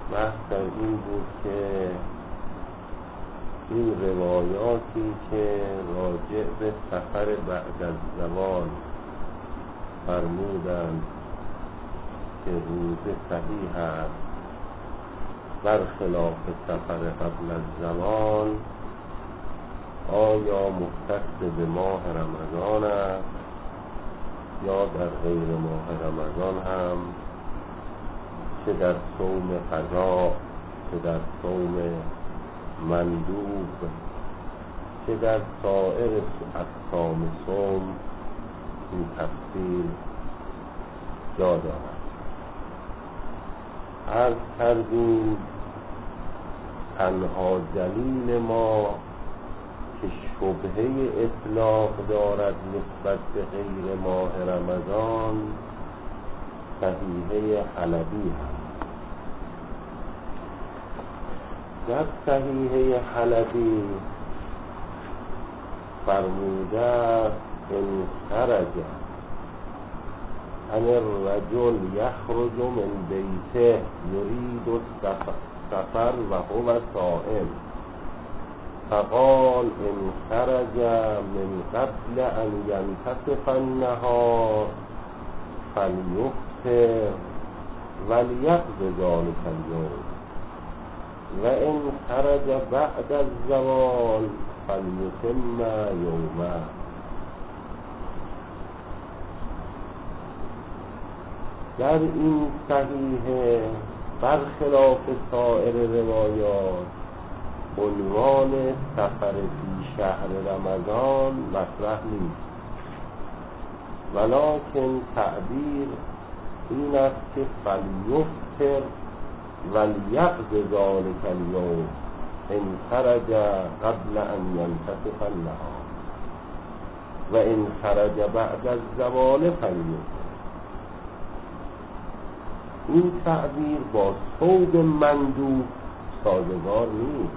بحث در این بود که این روایاتی که راجع به سفر بعد از زوال فرمودند که روزه صحیح است برخلاف سفر قبل از زوال، آیا مختص به ماه رمضان است یا در غیر ماه رمضان هم، چه در صوم قضا، چه در صوم مندوب، چه در سایر اقسام صوم این تفصیل جا دارد. عرض کردیم تنها دلیل ما که شبهه اطلاق دارد نسبت به غیر ماه رمضان صحیحه حلبی هست. در صحیحه حلبی فرموده ان خرج ان الرجل یخرج من بیته یرید السفر و هو صائم، فقال ان خرج من قبل ان ينتصف النهار فلیفطر ولیقض ذلک اليوم و ان خرج بعد الزوال فلیتم یومه. در این صحیحه برخلاف سایر روایات عنوان سفر فی شهر رمضان مطرح نیست، ولکن تعبیر این است که فلیفطر ولیقض ذلک اليوم ان خرج قبل ان ينتصف النهار و ان خرج بعد الزوال فلیفطر. این تعبیر با صوم مندوب سازگار نیست.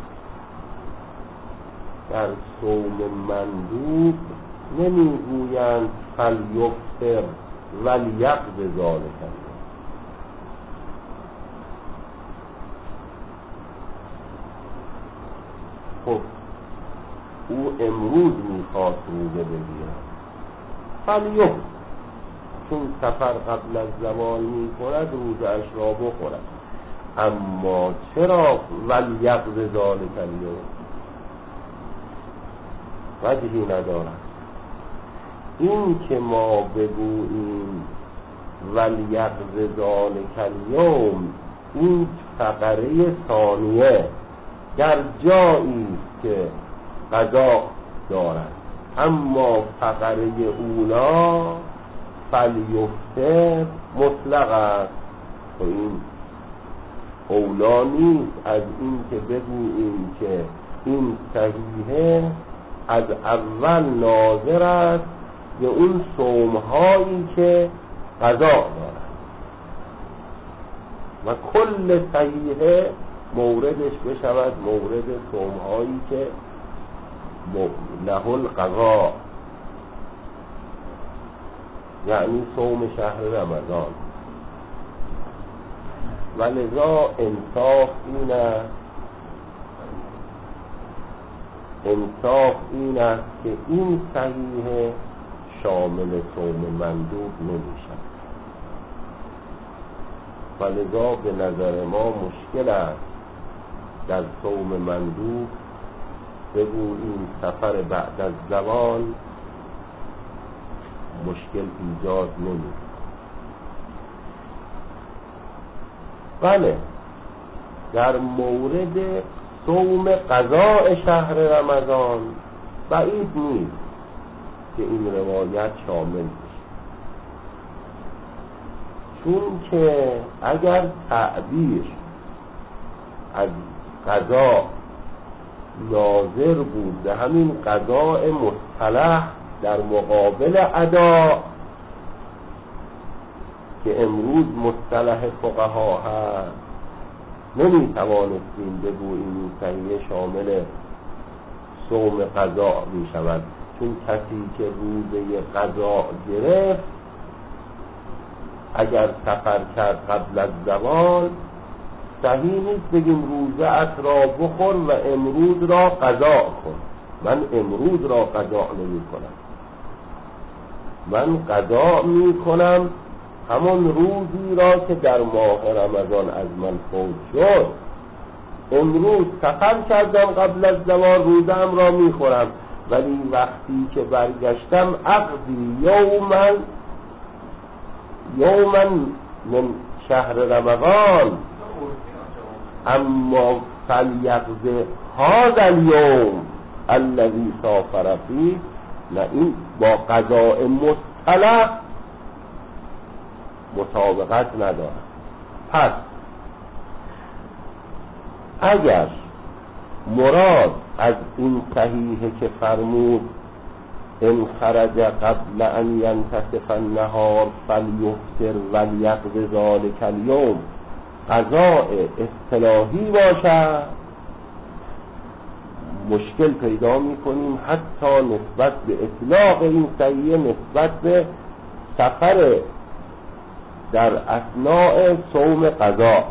در صوم مندوب نمیگویند فلیفطر ولیقض ذلک اليوم. خب او امروز میخواست روزه بگیرد، فلیفطر، چون سفر قبل از زوال میکند روزه اش را بخورد. اما چرا ولیقض ذلک اليوم؟ وجهی ندارد. این که ما بگوییم ولیقض ذلک اليوم، این فقره ثانیه در جایی که قضا دارد، اما فقره اولا فلیفطر مطلق است. و این اولا نیست از این که بگوییم که این صحیحه از اول ناظر است به اون صوم‌هایی که قضا دارد و کل صحیحه موردش بشود مورد صوم‌هایی که له القضا، یعنی صوم شهر رمضان. و لذا انصاف این است که این صحیحه شامل صوم مندوب نمیشد. و لذا به نظر ما مشکل است در صوم مندوب بگوییم سفر بعد از زوال مشکل ایجاد نمی. بله، در مورد صوم قضاء شهر رمضان بعید نیست که این روایت شامل بشه، چون که اگر تعبیر از قضا ناظر بود به همین قضاء مصطلح در مقابل ادا که امروز مصطلح فقها هست، نمیتوانستیم بگوییم این صحیح شامل صوم قضا می شود، چون کسی که روزه قضا گرفت اگر سفر کرد قبل از زوال صحیح نیست بگیم روزه ات را بخور و امروز را قضا کن. من امروز را قضا نمی کنم، من قضا می کنم همون روزی را که در ماه رمضان از من فوت شد. امروز سفر کردم قبل از زوال، روزم را می خورم، ولی وقتی که برگشتم عقدی یومن من شهر رمضان، اما فلیقض هذا اليوم الذي سافر فيه. نه، این با قضاء مصطلح مطابقت ندارد. پس اگر مراد از این صحیحه که فرمود ان خرج قبل ان ینتصف النهار فلیفطر ولیقض ذلک اليوم قضاء اصطلاحی باشد، مشکل پیدا میکنیم حتی نسبت به اطلاق این صحیحه نسبت به سفر در اثناء صوم قضا،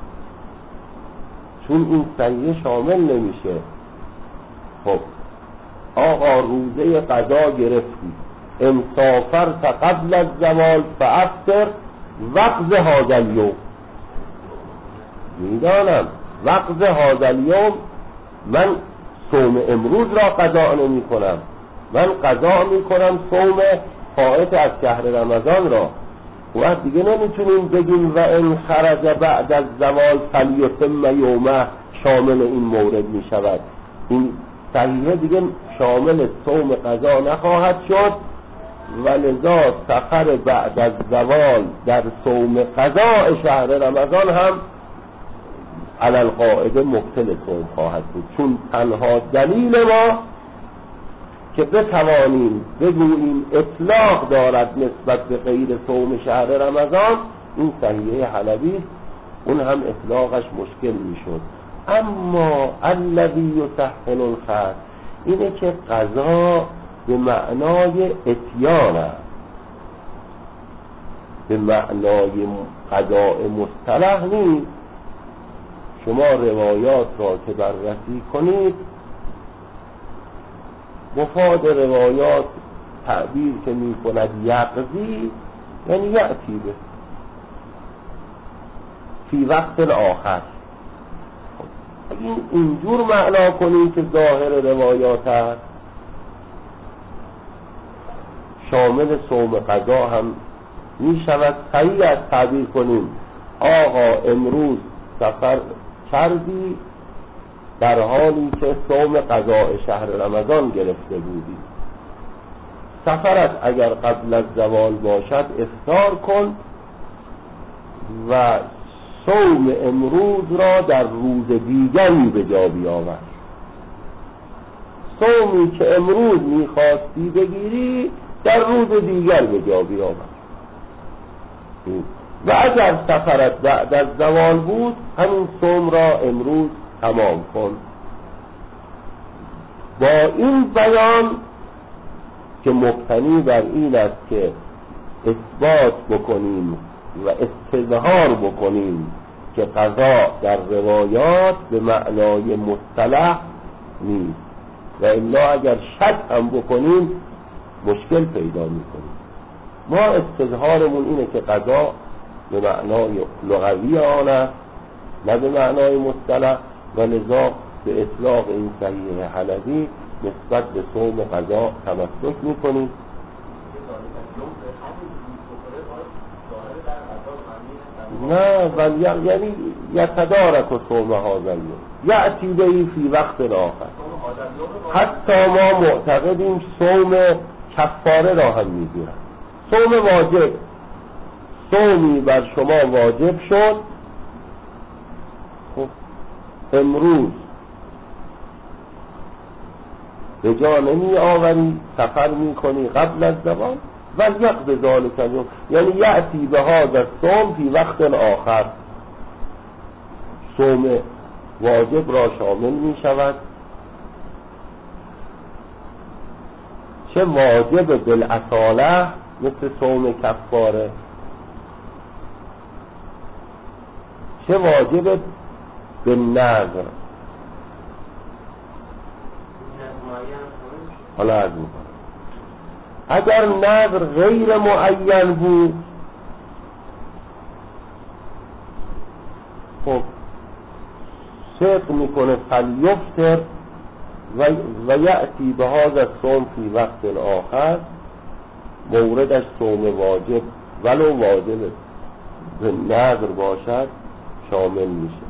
چون این صحیحه شامل نمیشه. خب آقا روزه قضا گرفتی، ان سافرت قبل الزوال فافطر وقض هذا اليوم. میدانم وقض هذا اليوم، من صوم امروز را قضا نمی کنم، من قضا می کنم صوم فائت از شهر رمضان را. و دیگه نمیتونیم بگیم و ان خرج بعد از زوال فلیتم یومه شامل این مورد می شود. این صحیحه دیگه شامل صوم قضا نخواهد شد، ولذا سفر بعد از زوال در صوم قضا شهر رمضان هم علی القاعده مبطل صوم خواهد بود، چون تنها دلیل ما که بتوانیم بگوییم اطلاق دارد نسبت به غیر صوم شهر رمضان این صحیحه حلبی، اون هم اطلاقش مشکل میشد. اما الذی یسهل الخط اینه که قضا به معنای اتیان است، به معنای قضاء مصطلح نیست. شما روایات را که بررسی کنید، مفاد روایات تعبیر که می کند یقضی یعنی یأتی به فی وقت آخر. اگه اینجور معنا کنید که ظاهر روایات هست، شامل صوم قضا هم می شود. صحیح از تعبیر کنیم آقا امروز سفر کردی در حالی که صوم قضاء شهر رمضان گرفته بودی، سفرت اگر قبل از زوال باشد افطار کن و صوم امروز را در روز دیگری به جا بیاور. صومی که امروز میخواستی بگیری در روز دیگر به جا بیاور. و اگر سفرت بعد از زوال بود همین صوم را امروز تمام کن. با این بیان که مبتنی بر این است که اثبات بکنیم و استظهار بکنیم که قضا در روایات به معنای مصطلح نیست، و الا اگر شک هم بکنیم مشکل پیدا میکنیم. ما استظهارمون اینه که قضا به معنای لغوی آن است نه به معنای مصطلح، و لذا به اطلاق این صحیح حلبی نسبت به صوم قضا تمسک میکنیم. نه بل یعنی یتدارک صوم هذا اليوم یأتی بهی فی وقت آخر. حتی ما معتقدیم صوم کفاره را هم میگیرن. صوم واجب، صومی بر شما واجب شد، خب امروز به جا نمی آوری، سفر می کنی قبل از زوال، ولیقض ذلک اليوم یعنی یأتی به هذا الصوم فی وقت آخر. صوم واجب را شامل می شود، چه واجب بالاصاله مثل صوم کفاره، چه واجب به نظر. حالا عرض میکنم اگر نظر غیر معین بود، خب صدق میکنه فلیفتر و یأتی به هذا الصوم فی وقت آخر، موردش صوم واجب ولو واجب به نظر باشد شامل میشه.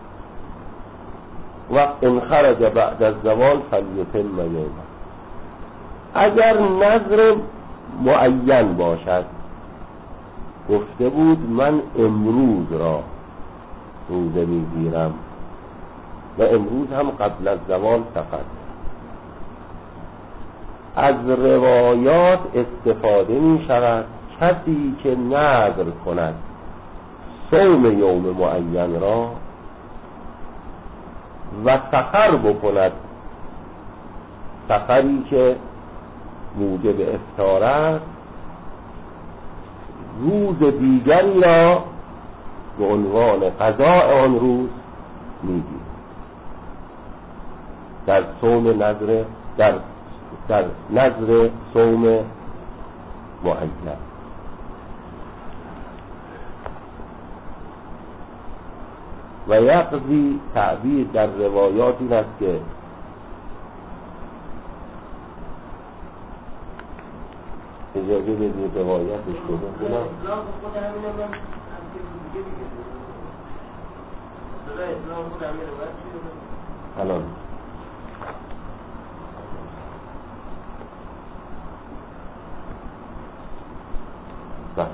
وقت ان خرج بعد الزوال فلیتم یومه. اگر نظر معین باشد، گفته بود من امروز را روزه میگیرم و امروز هم قبل از زوال سفر، از روایات استفاده می شود کسی که نظر کند صوم یوم معین را و سفر بکند، سفری که موجب افطار است، روز دیگری را به عنوان قضاء آن روز میگیرد. در صوم نظر در نظر صوم معین. و یقضی تعبیر در روایات این است که اجازه بدید روایتش رو بخونم. الان بس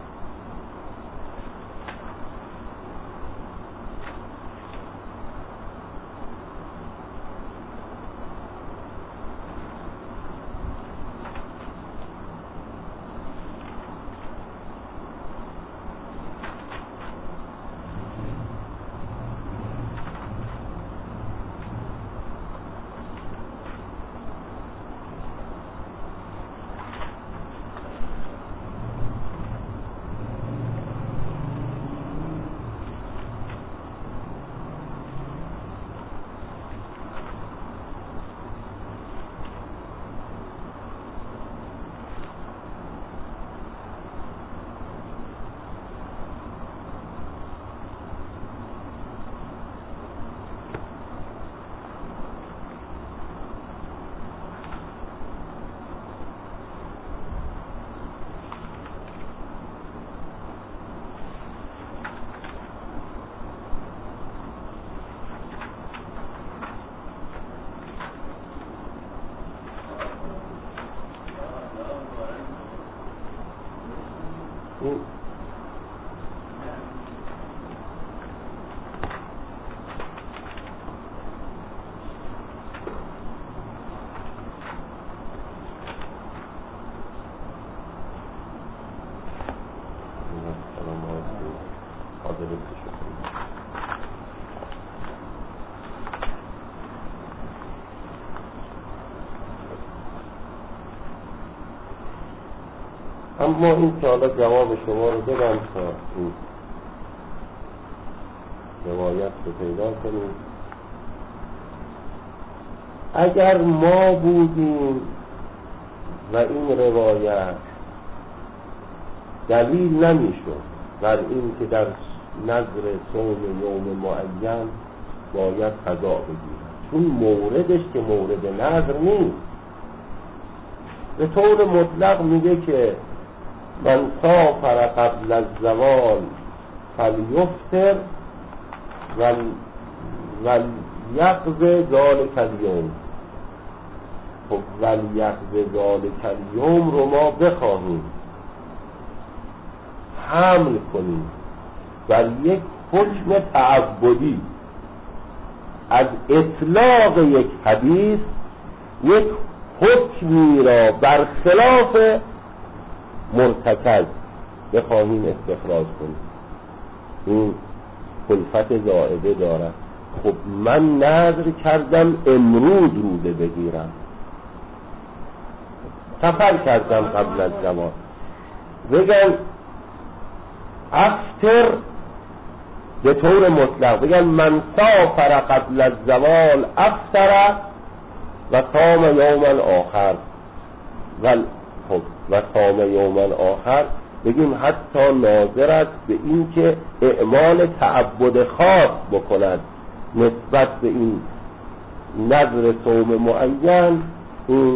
اما این که حالا جواب شما رو بدم تا این روایت رو پیدا کنیم. اگر ما بودیم و این روایت دلیل نمیشد بر این که در نظر صوم یوم معین باید قضا بگیرد، چون موردش که مورد نظر نیست، به طور مطلق میگه که من سافر قبل الزوال فلیفطر ولیقض ذلک الیوم. خب ولیقض ذلک الیوم رو ما بخواهیم حمل کنیم بر یک حکم تعبدی از اطلاق یک حدیث، یک حکمی را برخلاف مرتکز بخواهیم استخراج کنیم، این کلفت زائده دارد. خب من نظر کردم امروز روزه بگیرم، سفر کردم قبل از زمان، بگم افطر به طور مطلق بگن من سافر قبل الزوال افطر و صام یوما آخر و صام یوما آخر، بگیم حتی ناظر است به این که اعمال تعبد خاص بکند نسبت به این نظر صوم معین، این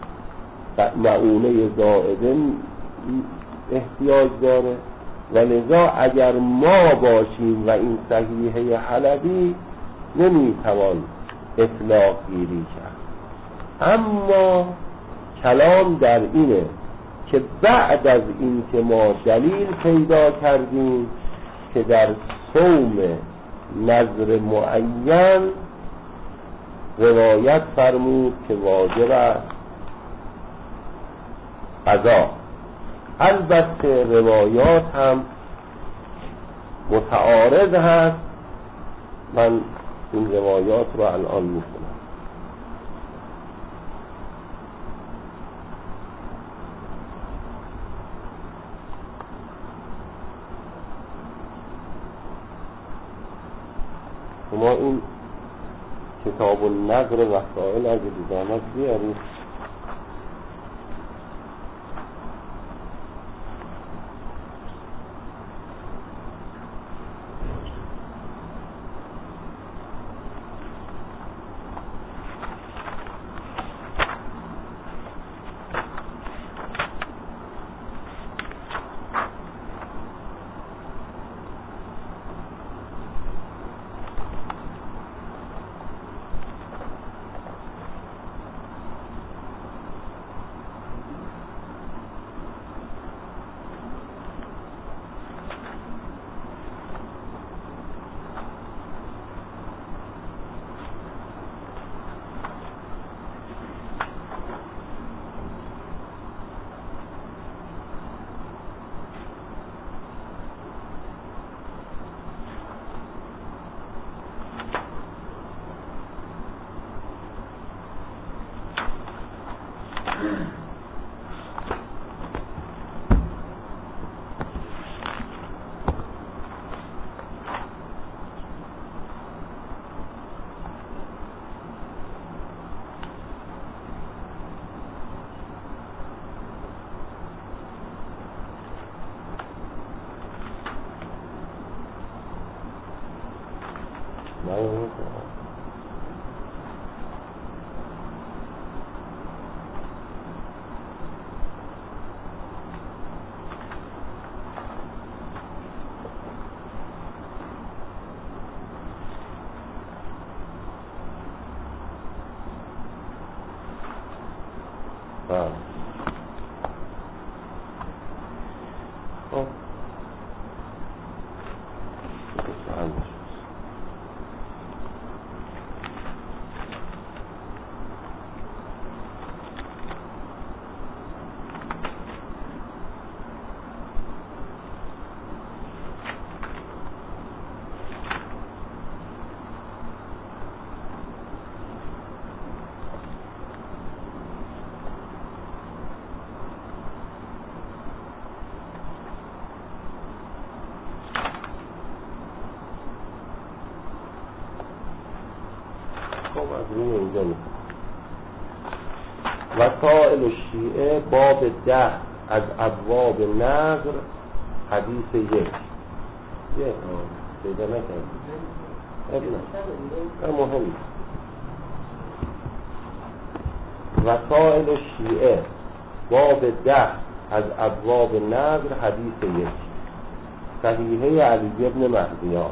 معونه زائده احتیاج داره. و لذا اگر ما باشیم و این صحیحه حلبی نمیتوان اطلاق گیری کرد. اما کلام در اینه که بعد از این که ما دلیل پیدا کردیم که در صوم نظر معین روایت فرمود که واجب است قضا، البته روایات هم متعارض هست. من این روایات رو الان میخونم. شما این کتاب النظر وسائل اگه دیدامت بیارید. وسائل الشیعه باب 10 از ابواب نظر حدیث 1 پیدا نکردم. مهم وسائل الشیعه باب 10 از ابواب نظر حدیث 1 صحیحه علی بن مهدیان.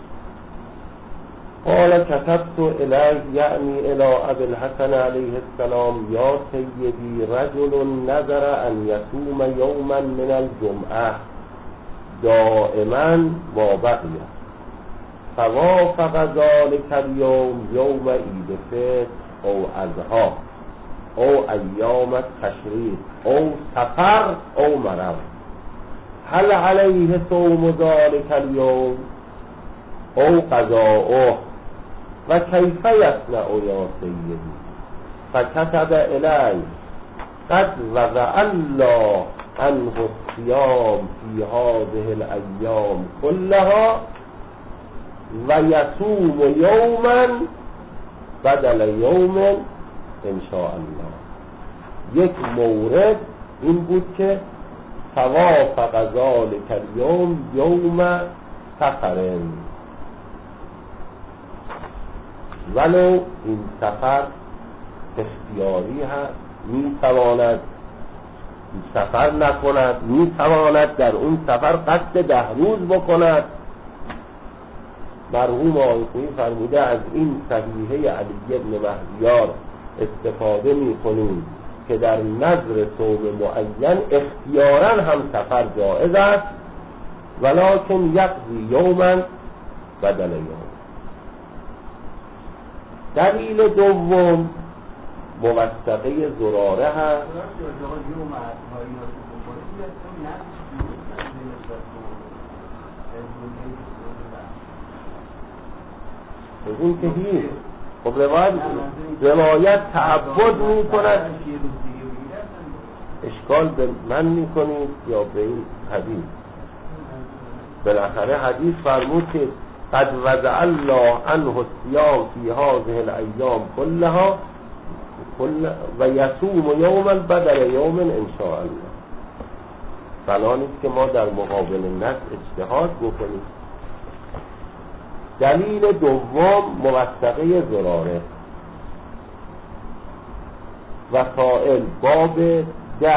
قال كتبت إليه يعني إلى أبي الحسن عليه السلام يا سيدي رجل نذر أن يصوم يوما من الجمعة دائما ما بقي فوافق ذلك اليوم يوم عيد الفطر أو أضحى أو أيام التشريق أو سفر أو مرض هل عليه صوم ذلك اليوم أو قضاؤه و کیف یصنع یا سیدی؟ فکتب الی قد وضع الله عنه الصیام فی هذه الایام كلها و یصوم یوما بدل یوم ان شاء الله. یک مورد این بود که توافق ذلک الیوم یوم سفر، ولو این سفر اختیاری هست، می تواند سفر نکند، می تواند در اون سفر قصد 10 روز بکند. مرحوم آقای خویی فرموده از این صحیحه علی بن مهدیار استفاده می کنیم که در نظر صوم معین اختیارا هم سفر جائز است، ولکن یقضی یوما بدل یوم. دلیل دوم موثقه زراره هست. این که هیچ خب روایت تعبد می کند، اشکال به من می کنید یا به این حدیث؟ بالاخره حدیث فرمود که قد وضع الله عنه الصیام فی هذه الایام کلها و یصوم یوما بدل یوم ان شاء الله. بنا نیست که ما در مقابل نص اجتهاد بکنیم. دلیل دوم موثقه زراره. وسائل باب 10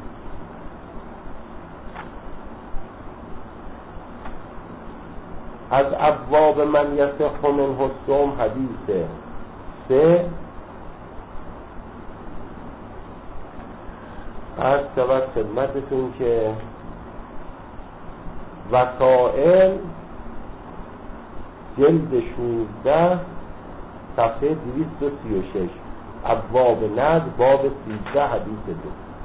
از ابواب من یصح منه الصوم حدیث 3 از شود خدمتتون که وسائل جلد 16 صفحه 236 ابواب ند باب 13 حدیث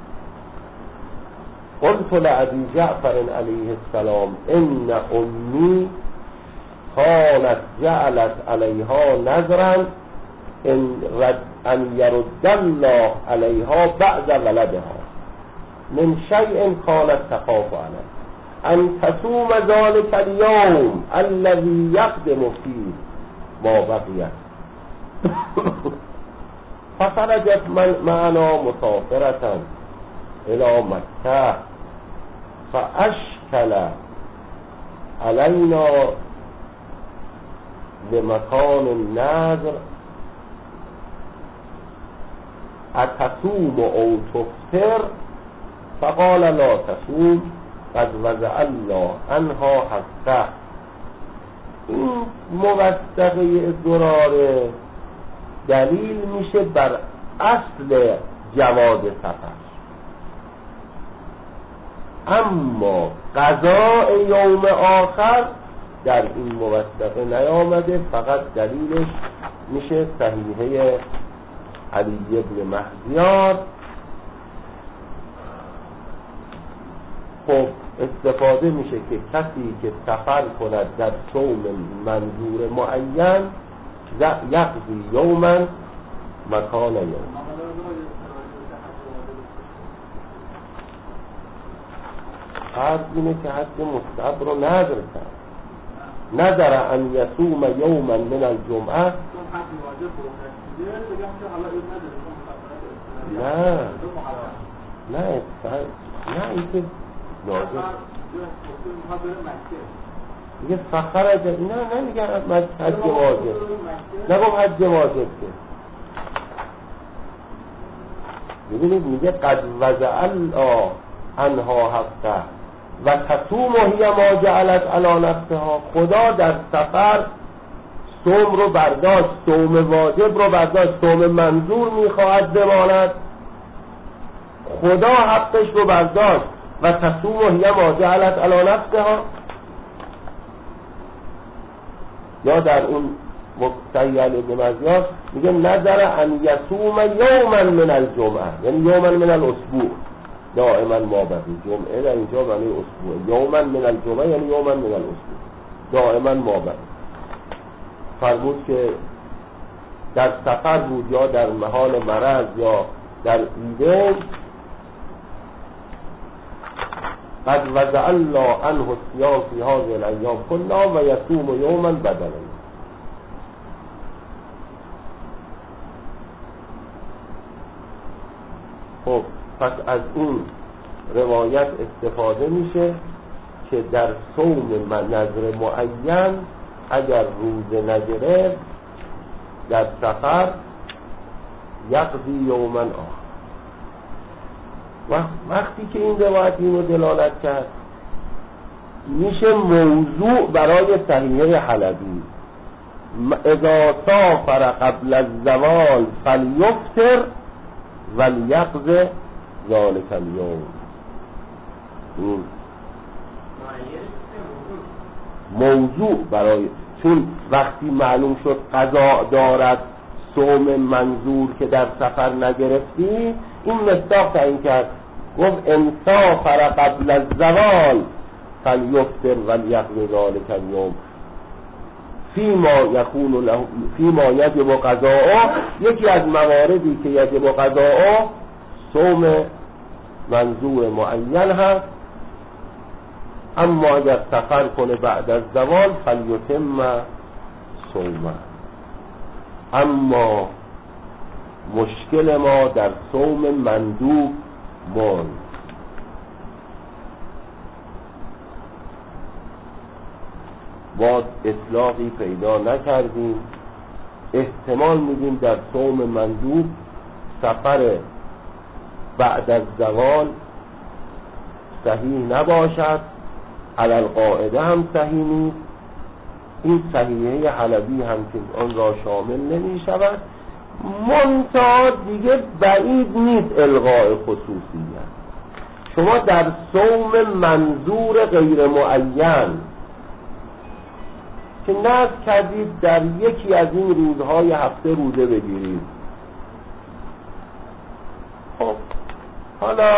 2. قلت لأبي جعفر علیه السلام ان امی كانت جعلت علیها نذرا ان يرد الله علیها بعد ولدها من شیء كانت تخاف عنه ان تصوم ذلك اليوم الذي يقدم فيه ما بقي فخرجت معنا مسافرة الى مكة فاشكل علينا لمكان النذر اتصوم او تفطر فقال لا تصوم قد وضع الله عنها حقه. این موثقه زراره دلیل میشه بر اصل جواز سفر، اما قضاء یوم آخر در این موثقه نیامده، فقط دلیلش میشه صحیحه علی بن مهدیار. خب استفاده میشه که کسی که سفر کند در صوم منظور معین یقضی یوما مکان یوم. فرض اینه که حد مستحب رو نذر کرد، نذر ان یصوم یوما من الجمعه. نه این که لازم میگه فخرج، نه نمیگه حج واجب، نگم حج واجب که ببینید میگه قد وضع الله عنها حقه و تصوم هی ما جعلت علی نفسها. خدا در سفر صوم رو برداشت، صوم واجب رو برداشت، صوم منظور میخواهد بماند، خدا حقش رو برداشت و تصوم هی ما جعلت علی نفسها. یا در اون مقتضی ابن مزیار میگه نظر ان یصوم یوما من الجمعه، یعنی یوما من الاسبوع، دائما ما بقی. جمعه در اینجا معنی اسبوع، یوما من الجمعه یعنی یوما من الاسبوع، دائما ما بقی. فرمود که در سفر بود یا در محال مرض یا در ایده قد وضع الله عنه الصيام فی هذه الایام کلها و یصوم یوما بدلا. خب پس از این روایت استفاده میشه که در صوم نذر معین اگر روزه نگرفت در سفر یقضی یوما آخر. وقتی که این روایت اینو دلالت کرد میشه موضوع برای صحیحه حلبی اذا سافر قبل الزوال فلیفطر ولیقض ذلک اليوم. این موضوع برای، چون وقتی معلوم شد قضا دارد صوم منظور که در سفر نگرفتی، این مصداق تعیین کرد، گفت ان سافر قبل الزوال فلیفطر ولیقض ذلک اليوم فیما یجب قضاؤه. یکی از مواردی که یجب قضاؤه صوم منظور معین هست، اما اگر سفر کنه بعد از زوال فلیتم صومه. اما مشکل ما در صوم مندوب ماند. ما اصلاحی پیدا نکردیم. احتمال میدیم در صوم مندوب سفر بعد از زوال صحیح نباشد، علی القاعده هم صحیح نیست. این صحیحه حلبی هم که آن را شامل نمی شود. منتها دیگه بعید نیست الغاء خصوصیت. شما در صوم منظور غیر معین که نذر کردید در یکی از این روزهای هفته روزه بگیرید، خب حالا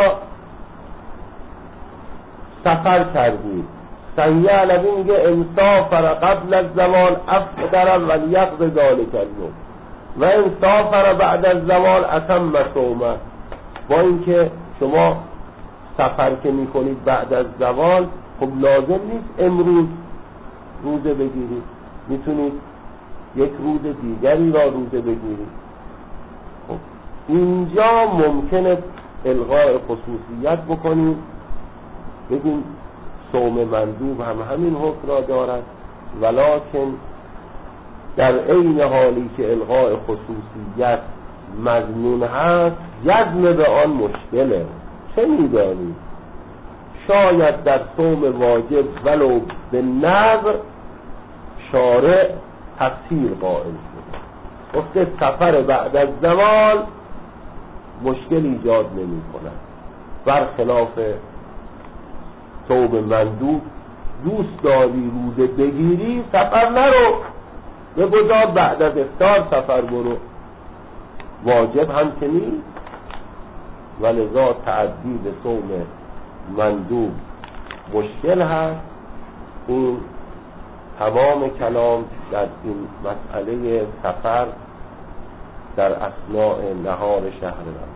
سفر کردید، صحیح علوی میگه انصافر قبل الزوال افطر ولیقض ذلک اليوم و انصافر بعد الزوال اتم صومه. با اینکه شما سفر که میکنید بعد از زوال، خب لازم نیست امروز روزه بگیرید، میتونید یک روز دیگری را روزه بگیرید. خب اینجا ممکنه الغاء خصوصیت بکنید، بگیم صوم مندوب هم همین حکم را دارد، ولکن در عین حالی که الغاء خصوصیت مظنون هست، جزم به آن مشکله. چه می‌دانید؟ شاید در صوم واجب ولو به نظر شارع تفسیر قائل شده، گفته سفر بعد از زوال مشکل ایجاد نمی کند، برخلاف صوم مندوب دوست داری روزه بگیری سفر نرو، بگذار بعد از افطار سفر برو، واجب هم که نیست. ولذا تعدی به صوم مندوب مشکل هست. این تمام کلام در این مسئله سفر در اثناء نهار شهر رمضان.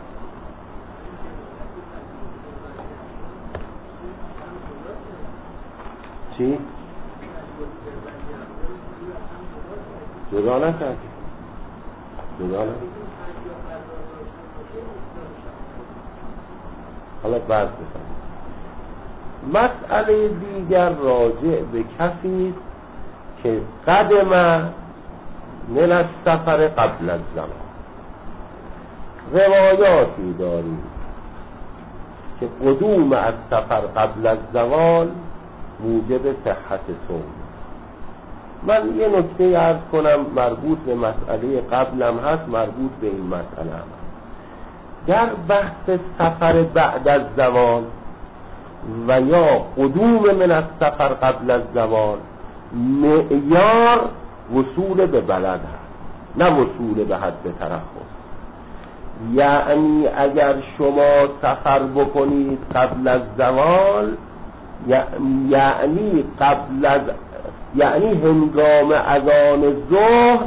چی؟ جدا نکردی؟ جدا نکردی؟ حالا بعد بفرمایید. مسئله دیگر راجع به کسی که قدم من السفر قبل الزمان. روایاتی داریم که قدوم از سفر قبل الزوال موجب صحت صوم. من یه نکته عرض کنم مربوط به مسئله قبلم هست، مربوط به این مسئله هم هست. در بحث سفر بعد از زوال و یا قدوم من السفر قبل از زوال، معیار وصول به بلد هست، نه وصول به حد ترخص. یعنی اگر شما سفر بکنید قبل از زوال، یعنی هنگام اذان ظهر،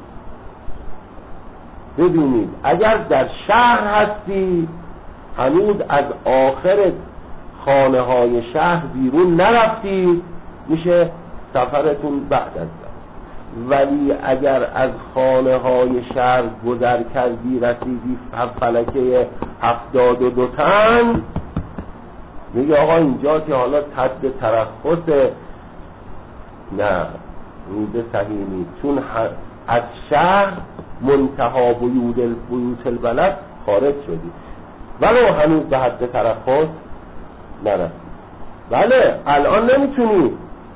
ببینید اگر در شهر هستی هنوز از آخر خانه های شهر بیرون نرفتید میشه سفرتون بعد از زمان. ولی اگر از خانه های شهر گذر کردی رسیدی فلکه 72 تن، میگه آقا اینجا که حالا حد ترخص، نه روزه صحیح نیست، چون از شهر منتها بیوت البلد خارج شدی ولو هنوز به حد ترخص نرسید. بله الان نمیتونی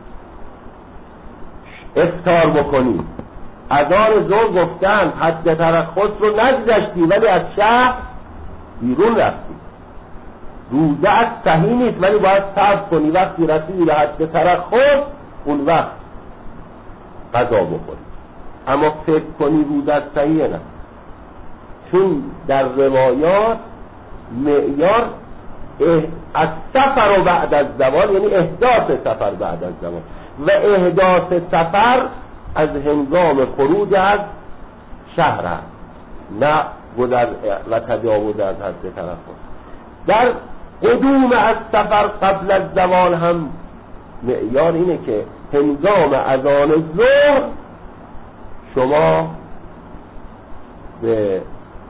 افطار بکنی، اذان ظهر گفتن حد ترخص رو نگذشتی ولی از شهر بیرون رفتی، روزه از صحیح نیست ولی باید صبر کنی، وقتی رسیدی به حد ترخص اون وقت قضا بخوری. اما فکر کنی روزه از صحیح نه، چون در روایات معیار از سفر و بعد از زوال یعنی احداث سفر بعد از زوال، و احداث سفر از هنگام خروج از شهر است، نه گذر و تجاوز از حد ترخص. در قدوم از سفر قبل از زوال هم معیار اینه که هنگام اذان ظهر شما به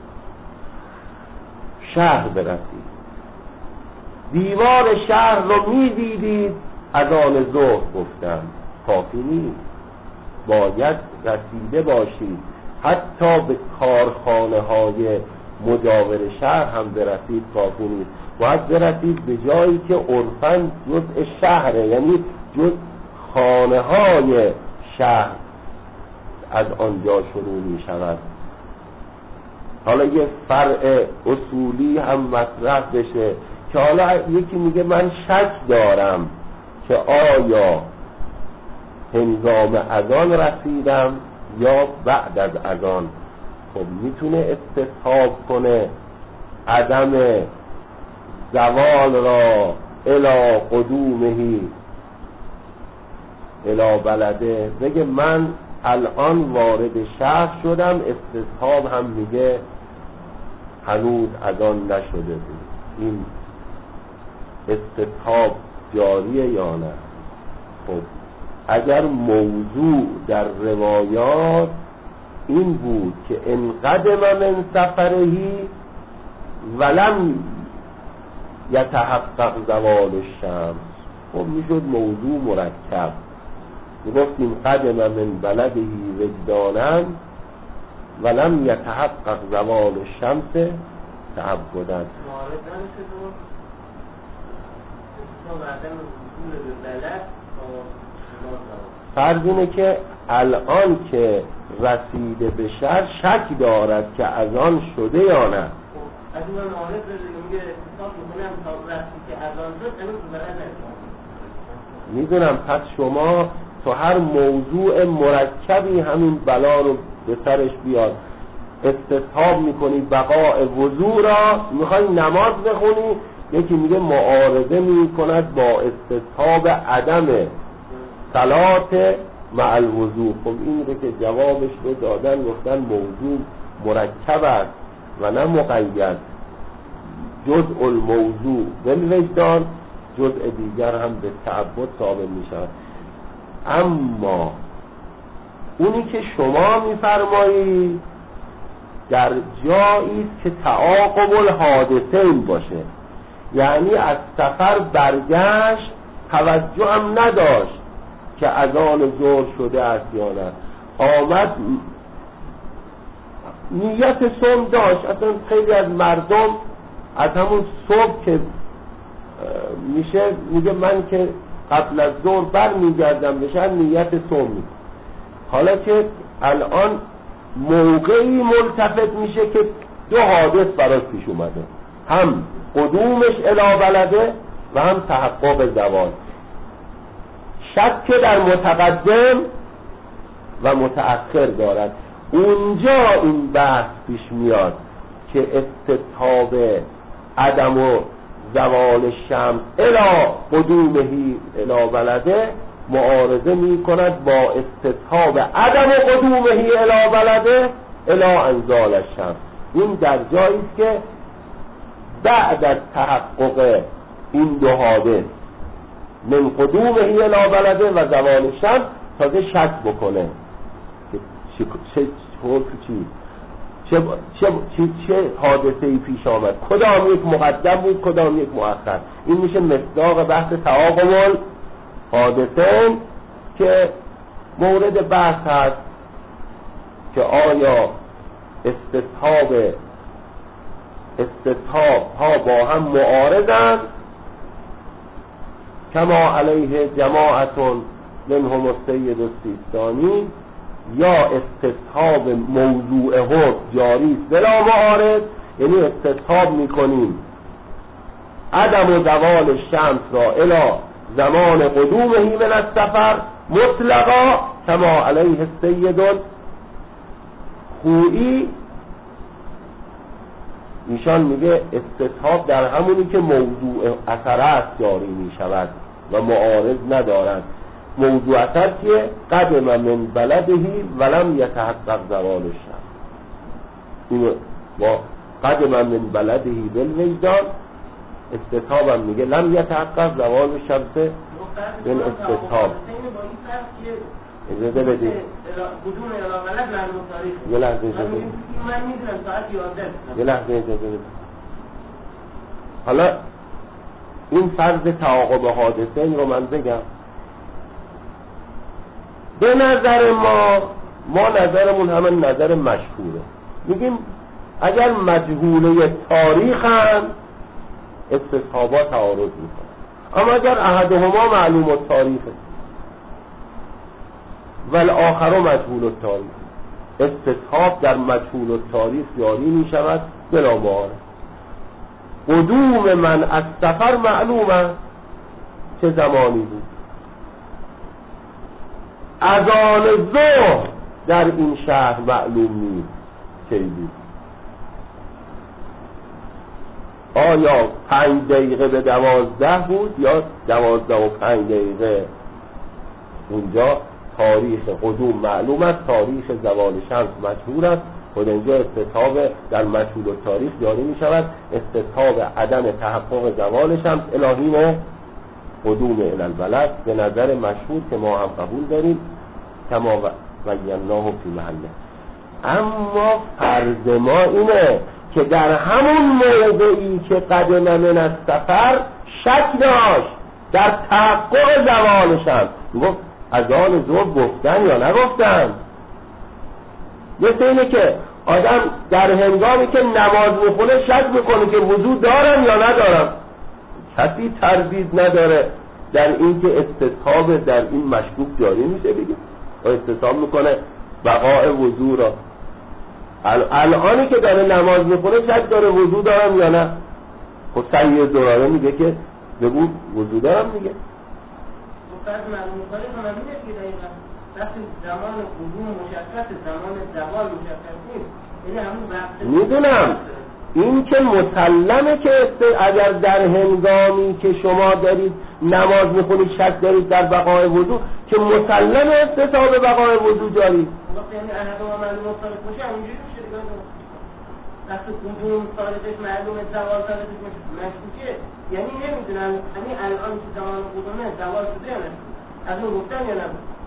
شهر برسید، دیوار شهر رو میدیدید، اذان ظهر گفتن کافی نیست، باید رسیده باشید، حتی به کارخانه های مجاور شهر هم برسید کافی نیست، باید برسید به جایی که عرفاً جزء شهره، یعنی جزء خانه های شهر از آنجا شروع می شود. حالا یه فرع اصولی هم مطرح بشه که حالا یکی میگه من شک دارم که آیا هنگام اذان رسیدم یا بعد از اذان. خب میتونه استصحاب کنه عدم زوال را الی قدومهی الی بلده، بگه من الان وارد شهر شدم، استصحاب هم میگه هنوز اذان نشده بود. این استصحاب جاریه یا نه؟ خب اگر موضوع در روایات این بود که ان قدم من سفرهی ولم یتحقق زوال الشمس، خب میشد موضوع مرکب، میگفتیم قدم من بلدهی وجدانا ولم یتحقق زوال الشمس تعبداً. فرض اینه که الان که رسیده به شهر شک دارد که اذان شده یا نه. از اون معارض میگه اتصال میکنم تا رسید که اذان شد امروز بلد میدونم. پس شما تو هر موضوع مرکبی همین بلا رو به سرش بیاد، استصحاب میکنی بقاء وضوع را، میخوای نماز بخونی، یکی میگه معارضه میکند با استصحاب عدم صلات مع الوضوع. خب این رو که جوابش رو دادن، گفتن موضوع مرکب است و نه مقید، جزء الموضوع بالوجدان، جزء دیگر هم به تعبد ثابت میشود. اما اونی که شما میفرمایید در جایی که تعاقب الحادثه این باشه، یعنی از سفر برگشت توجه هم نداشت که اذان ظهر شده است یا نه، آمد نیت صوم داشت. اصلا خیلی از مردم از همون صبح که میشه میگه من که قبل از ظهر بر میگردم بشن نیت صوم میکنه. حالا که الان موقعی ملتفت میشه که دو حادث براش پیش اومده، هم قدومش الی بلده و هم تحقق زوال. شک در متقدم و متأخر دارد. اونجا این بحث پیش میاد که استصحاب عدم و زوال شمس الی قدومهی الی بلده معارضه می کند با استصحاب عدم و قدومهی الی بلده الی انزال الشمس. این در جایی که بعد از تحقق این دو حادث من قدومه الی بلده و زوال شمس تازه شک بکنه چه حادثه ای پیش آمد، کدام یک مقدم بود کدام یک مؤخر. این میشه مصداق بحث تعاقب حادثه که مورد بحث هست که آیا استصحاب ها با هم معارضند کما علیه جماعتون منهم السید السیستانی، یا استصحاب موضوع حکم جاری است بلا معارض، یعنی استصحاب میکنیم عدم و زوال شمس را الی زمان قدومه من السفر مطلقا کما علیه السید الخوئی. ایشان میگه استصحاب در همونی که موضوع اثر است جاری میشود و معارض ندارد. موضوع اثر که قدم من بلدهی ولم یتحقق زوال الشمس، اینو با قدم من بلدهی بالوجدان استصحاب هم میگه لم یتحقق زوال الشمس این استصحاب. اجازه بدید یه لحظه اجازه بدید یه لحظه اجازه بدید. حالا این فرض تعاقب حادثه رو من بگم. به نظر ما نظرمون همه نظر مشهوره، میگیم اگر مجهوله تاریخ هم استصحابات تعارض میکنه، اما اگر احدهما معلوم التاریخه والآخر مجهول التاریخ، استصحاب در مجهول التاریخ جاری میشود بلا معارض. قدوم من از سفر معلومه چه زمانی بود، اذان ظهر در این شهر معلوم نیست چه بود، آیا 5 دقیقه به 12 بود یا 12 و 5 دقیقه. اونجا تاریخ قدوم معلوم است، تاریخ زوال شمس مشهور است، خود اینجا استصحاب در مشهور التاریخ جاری می شود، استصحاب عدم تحقق زوال شمس الهیم قدوم الی البلد به نظر مشهور که ما هم قبول داریم کما بیناه فی محله. اما فرض ما اینه که در همون موضعی که قدم من از سفر شک داشت در تحقق زوال شمس، گفت اذان ظهر گفتن یا نگفتن. مثل اینه که آدم در هنگامی که نماز میخونه شک میکنه که وضو دارم یا ندارم، کسی تردید نداره در این که استصحاب در این مشکوک جاری میشه بگیم و استصحاب میکنه بقاء وضو را. الانی که داره نماز میخونه شک داره وضو دارم یا نه، خب سید زراره میگه که بگو وضو دارم دیگه. فرض معلوم کنه کنم اینه که دقیقا وقتی زمان قدوم مشخص زمان زوال مشخص نیست، یعنی همون وقت میدونم این که مسلمه که اگر در هنگامی که شما دارید نماز میخونید شک دارید در بقای وضو که مسلمه استصحاب بقای وضو جاری. وقتی یعنی احد ما معلوم صادق باشه اونجوری میشه دیگه. وقتی قدوم صادقش معلوم زوال صادقش مشکوکه، یعنی نمیدونن همین الان که زمان قدومه زوال شده یا نه، از اون گفتن یا نه.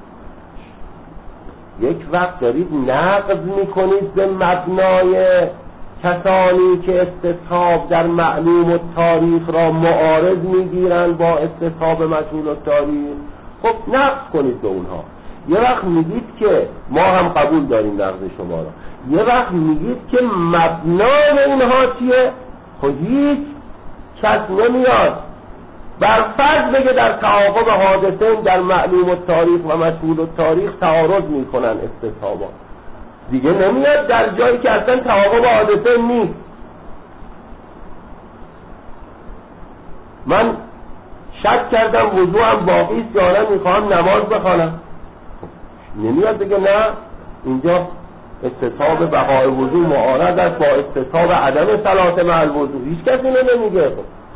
یک وقت دارید نقض میکنید به مبنای کسانی که استصحاب در معلوم التاریخ را معارض میگیرند با استصحاب مجهول التاریخ، خب نقض کنید به اونها. یه وقت میگید که ما هم قبول داریم نقض شما را، یه وقت میگید که مبنای اینها چیه؟ خب هیچ کس نمیاد بر فرض بگه در تعاقب حادثه در معلوم التاریخ و مجهول التاریخ تعارض میکنن استصحابات، دیگه نمیاد در جایی که اصلا تعاقب حادثه نیست. من شک کردم وضو هم باقی است یا نه، میخوام نماز بخوانم، نمیاد دیگه نه اینجا استصحاب بقای وضو معارض است با استصحاب عدم صلاة مع الوضو. هیچ کسی نمیگه.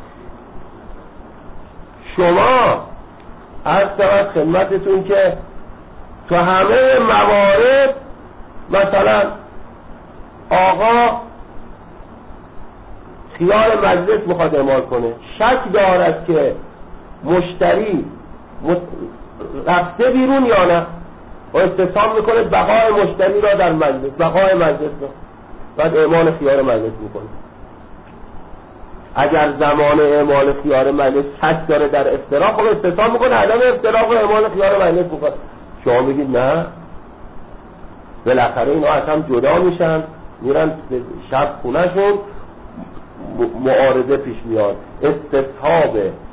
شما عرض شود خدمتتون که تو همه موارد مثلا آقا خیار مجلس میخواد اعمال کنه، شک دارد که مشتری رفته بیرون یا نه و استفهام میکنه بقای مشتری را در مجلس، بقای مجلس را، بعد اعمال خیار مجلس میکنه. اگر زمان اعمال خیار مجلس شک داره در افتراق، خب استفهام میکنه عدم افتراق و اعمال خیار مجلس میکنه. شما بگید نه، بالاخره اینا اصلا جدا میشن، میرن شب خونهشون، معارضه پیش میاد. استصحاب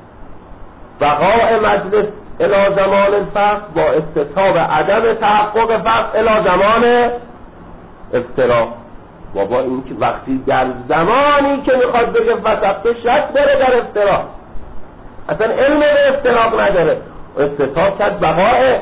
بقاء مجلس الی زمان الفقر با استصحاب عدم تحقق فقر الی زمان افتراق. بابا این که وقتی در زمانی که میخواد بگه فسخته شک داره در افتراق، اصلا علم به افتراق نداره، استصحاب کرد بقاء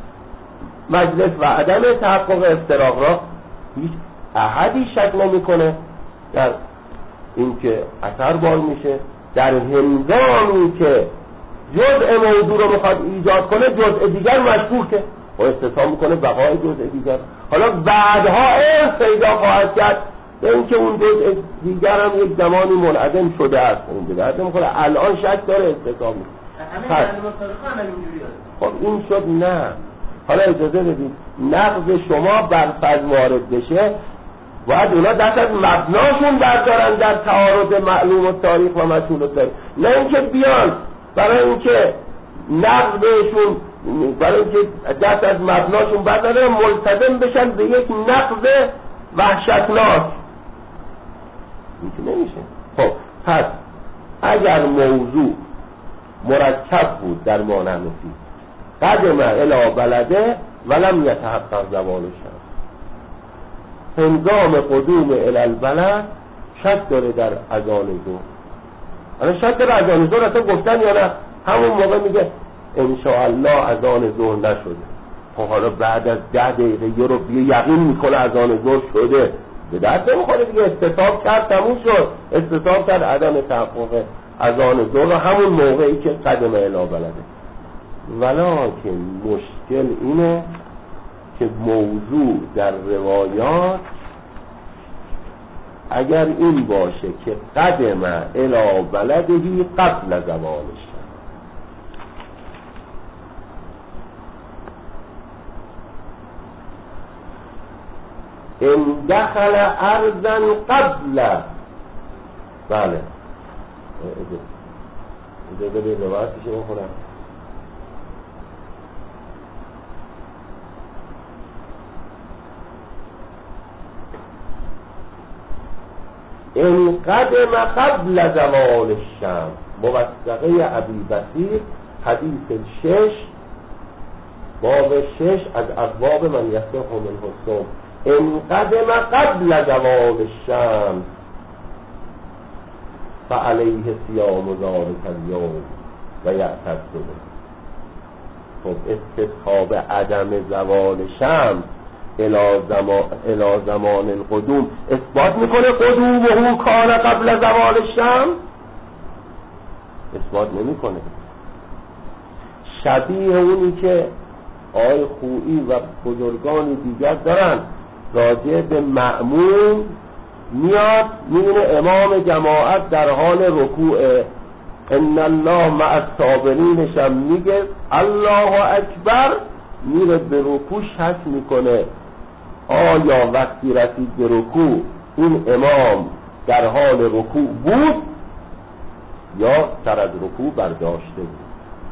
مجلس و عدم تحقق افتراق را، هیچ احدی شک نمیکنه در این که اثر بار میشه. در هنگامی که جزء موضوع رو میخواد ایجاد کنه، جزء دیگر مشکوکه و استثنا میکنه بقای جزء دیگر. حالا بعدها علم پیدا خواهد کرد به اینکه اون جزء دیگر هم یک زمانی منعدم شده است، اون به درد میخوره، الان شک داره استثنا میکنه. خب این شد نه. حالا اجازه بدید نقض شما بر فرض وارد بشه، باید اونا دست از مبناشون بردارن در تعارض معلوم و تاریخ و مجهول و تاریخ، نه اینکه بیان برای اینکه نقض بهشون، برای اینکه دست از مبناشون بردارن ملتزم بشن به یک نقض وحشتناک. این که نمیشه. خب پس اگر موضوع مرکب بود در مانعمسی، قدم الی بلده ولم یتحقق زوال الشمس، هنگام قدوم الی البلد شک داره در اذان ظهر. الان شک داره اذان ظهر اصلا گفتن یا نه، همون موقع میگه انشاءالله اذان ظهر نشده. خب حالا بعد از 10 دقیقه یه رو یقین میکنه اذان ظهر شده، به درد نمیخوره دیگه، استصحاب کرد تموم شد، استصحاب کرد عدم تحقق اذان ظهر همون موقعی که قدم الی بلده. ولکن مشکل اینه که موضوع در روایات اگر این باشه که قدم الی بلدهی قبل زوال الشمس، ان دخل ارضا قبل، بله اجازه به روایتش بخونم. ان قدم قبل زوال الشمس، موثقه ابی بصیر، حدیث 6 باب 6 از ابواب من یصح منه الصوم. ان قدم قبل زوال الشمس فعلیه صیام ذلک اليوم و یعتد به. خب استصحاب عدم زوال شمس الی زمان القدوم اثبات میکنه قدومه کان قبل زوال الشمس؟ اثبات نمیکنه. شبیه اونی که آقای خویی و بزرگانی دیگر دارن راجع به مأموم میاد میبینه امام جماعت در حال رکوع، ان الله مع الصابرین شم میگه الله اکبر، میره به رکوع، شک میکنه آیا وقتی رسید به رکوع این امام در حال رکوع بود یا سر از رکوع برداشته بود.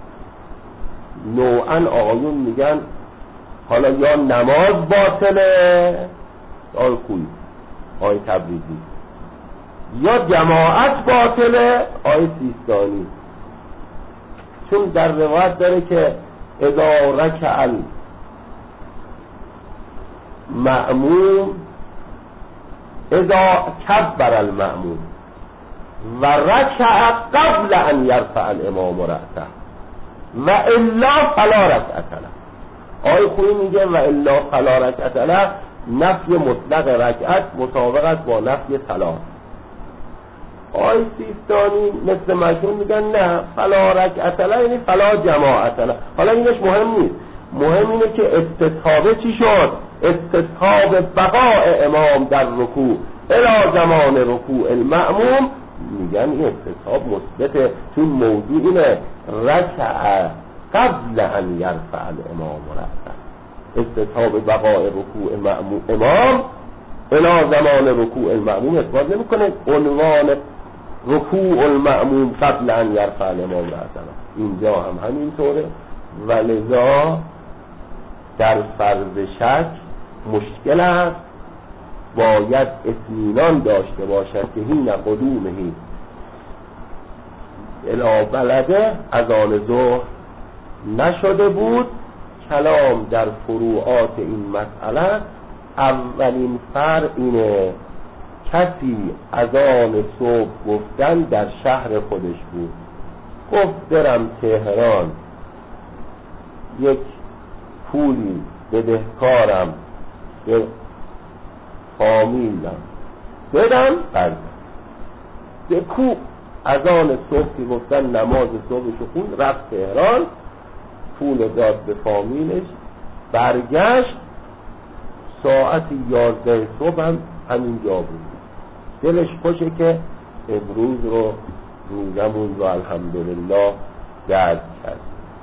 نوعا آقایون میگن حالا یا نماز باطله، آقای خویی، آقای تبریزی، یا جماعت باطله، آقای سیستانی. چون در روایت داره که اذا رکع المأموم اذا کبر المأموم و رکع قبل ان یرفع الامام رأسه و الا فلا رکعت له. آقای خویی میگه و الا فلا رکعت له، نفی مطلق رکعت مسابقت با نفی صلات. آقای سیستانی مثل مشهور میگن نه، فلا رکعت له یعنی فلا جماعت له. حالا اینش مهم نیست، مهم اینه که استصحابه چی شد؟ استصحاب بقاء امام در رکوع الی زمان رکوع المأموم میگن این استصحاب مثبته، چون موضوع اینه رکع قبل ان یرفع الامام رأسه. استصحاب بقاء رکوع امام الی زمان رکوع المأموم اثبات نمیکنه عنوان رکوع المأموم قبل ان یرفع الامام رأسه. اینجا هم همینطوره، ولذا در فرض شک مشکل است، باید اطمینان داشته باشد که حین قدومه الی بلده اذان ظهر نشده بود. کلام در فروعات این مسئله، اولین فرع اینه کسی اذان صبح گفتن در شهر خودش بود، گفت برم تهران یک پولی بدهکارم به فامیلم بدم بردم به کو اذان صبح که گفتن نماز صبحشو خوند، رفت تهران پول داد به فامیلش، برگشت ساعت 11 صبح هم همینجا بود. دلش خوشه که امروز رو روزمون رو الحمدلله درد کرد.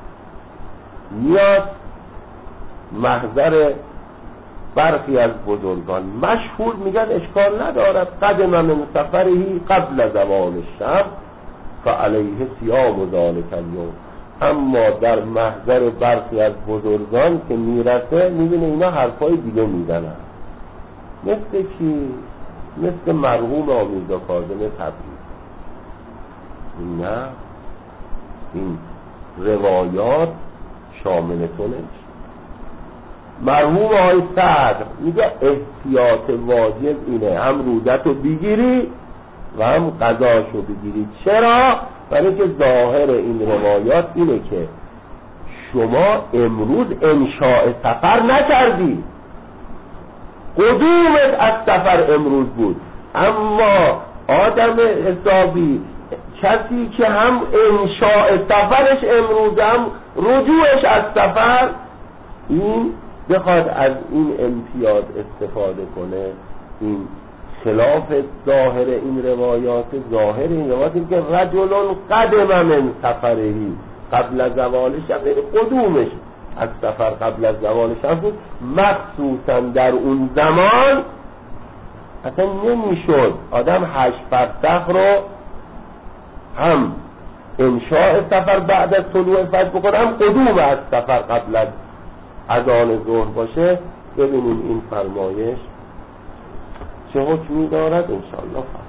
میاد محضر برخی از بزرگان مشهور میگن اشکال ندارد قدم من سفرهی قبل زوال الشمس فعلیه صیام ذلک اليوم. اما در محضر برخی از بزرگان که میرسه میبینه اینا حرفای دیگه میزنن، مثل کی؟ مثل مرحوم آمیرزا کاظم تبریزی. نه، این روایات شامل تو نمیشه. مرحوم آقای صدر میگه احتیاط واجب اینه هم رودتو بگیری و هم قضاشو بگیری. چرا؟ برای که ظاهر این روایات اینه که شما امروز انشاء سفر نکردی، قدومت از سفر امروز بود، اما آدم حسابی کسی که هم انشاء سفرش امروز هم رجوعش از سفر، این بخواد از این امتیاز استفاده کنه، این خلاف ظاهر این روایات. ظاهر این روایات این که رجل قدم من سفرهی قبل از زوال شب، یعنی قدومش از سفر قبل از زوال شب بود. مخصوصا در اون زمان اصلا نمیشد آدم 8 فرسخ رو هم انشاء سفر بعد از طلوع فجر بکنه، هم قدوم از سفر قبل از اذان ظهر باشه. ببینیم این فرمایش چه حکمی دارد انشاءالله.